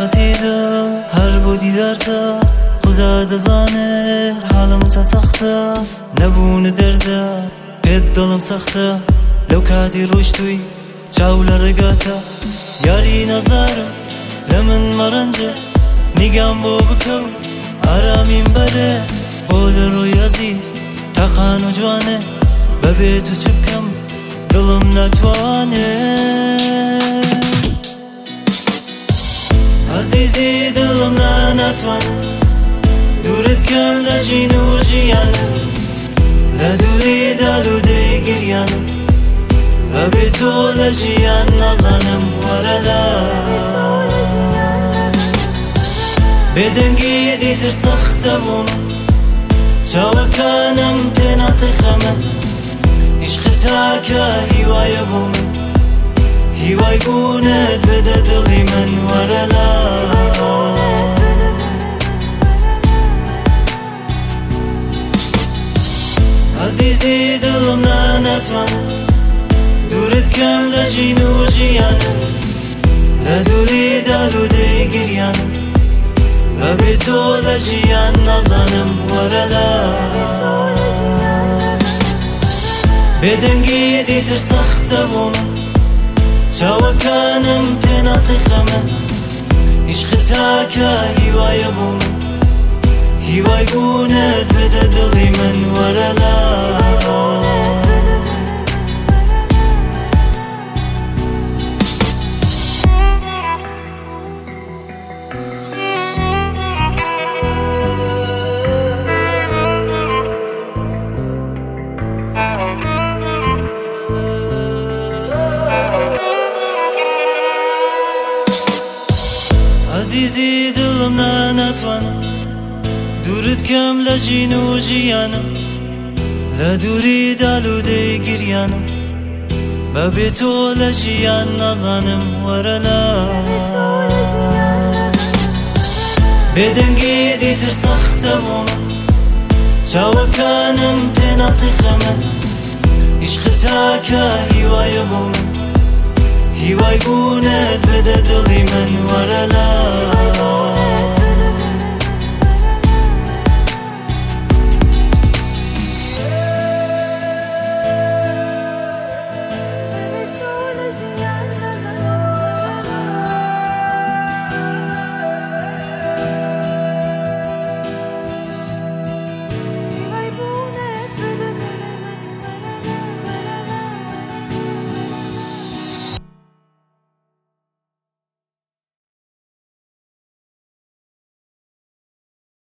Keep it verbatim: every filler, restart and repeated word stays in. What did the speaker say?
ساقتی دل هر بودی در تا خدا دزانه حالم تا سخته نبونه درده پید دلم سخته لو کاتی روش توی چاول رگاتا یاری نظاره لمن مرنجه نگام بو بکو آرامیم بره بود روی عزیز تاقان و جوانه ببی تو چه بکم دلم نتوانه عزیزی دلم نتوانه دورت کم لجین و جیانه لدوری دلو دی گریانه ببی تو لجیان نزانم ورلا بدنگی دی تر سختمون چاوکانم پناسی خمن عشق تاکا هیوای بوم هیوای گونت بده دلی من ورلا عزیزی دلم نتوانه دورت کم لجین و جیانه لدوری دلو دی گریانه ببی تو لجیان نزانم ورلا بدنگی دی تر سخته بوم چاوکانم پناسی خمن عشق تاکا هیوای بوم هیوای گونت بده دلی من ورلا عزیزی دلم نتوانه دورت کم لجین و جیانه لدوری دلو دی گریانه ببی تو لجیان نزانم ورلا بدنگی دی تر سخته بوم چاوکانم پناسی خمن عشق تاکا هیوای بوم هیوای گونت بده دلی من ورلا